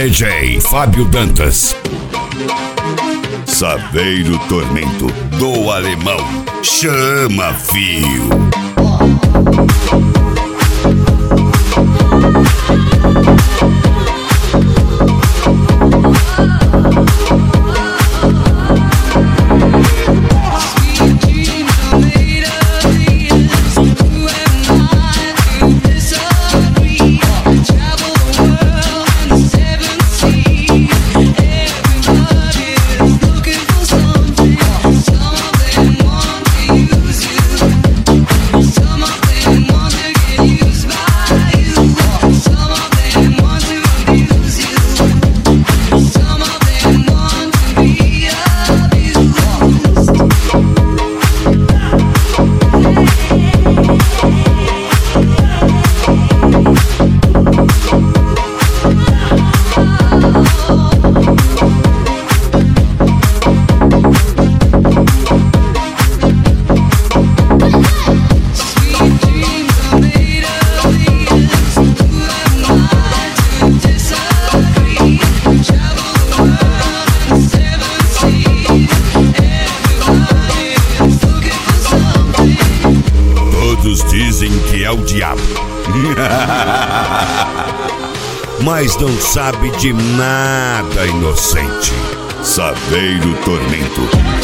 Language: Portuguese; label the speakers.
Speaker 1: DJ Fábio Dantas. Saveiro Tormento do Alemão. Chama, fio. Todos dizem que é o diabo, mas não sabe de nada, inocente. Saveiro Tormento.